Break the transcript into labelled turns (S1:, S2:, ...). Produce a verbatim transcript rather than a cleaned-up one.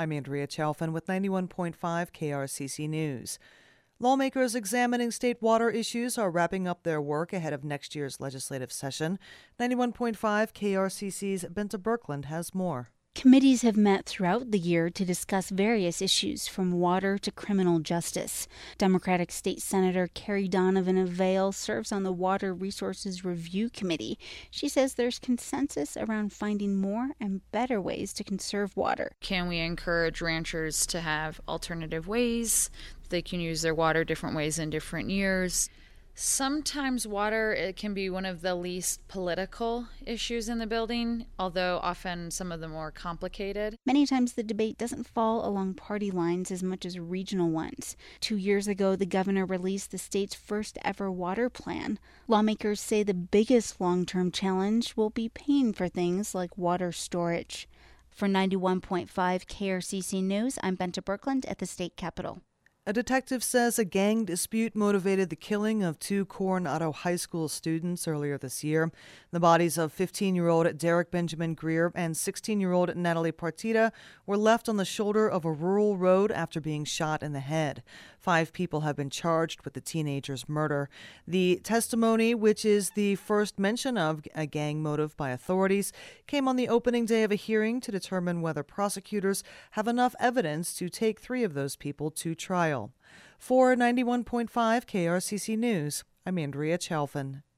S1: I'm Andrea Chalfin with ninety-one point five K R C C News. Lawmakers examining state water issues are wrapping up their work ahead of next year's legislative session. ninety-one point five K R C C's Benta Birkeland has more.
S2: Committees have met throughout the year to discuss various issues from water to criminal justice. Democratic State Senator Carrie Donovan of Vail serves on the Water Resources Review Committee. She says there's consensus around finding more and better ways to conserve water.
S3: Can we encourage ranchers to have alternative ways? They can use their water different ways in different years. Sometimes water, it can be one of the least political issues in the building, although often some of the more complicated.
S2: Many times the debate doesn't fall along party lines as much as regional ones. Two years ago, the governor released the state's first ever water plan. Lawmakers say the biggest long-term challenge will be paying for things like water storage. For ninety-one point five K R C C News, I'm Benta Birkeland at the state capitol.
S1: A detective says a gang dispute motivated the killing of two Coronado High School students earlier this year. The bodies of fifteen-year-old Derek Benjamin Greer and sixteen-year-old Natalie Partida were left on the shoulder of a rural road after being shot in the head. Five people have been charged with the teenagers' murder. The testimony, which is the first mention of a gang motive by authorities, came on the opening day of a hearing to determine whether prosecutors have enough evidence to take three of those people to trial. For ninety-one point five K R C C News, I'm Andrea Chalfin.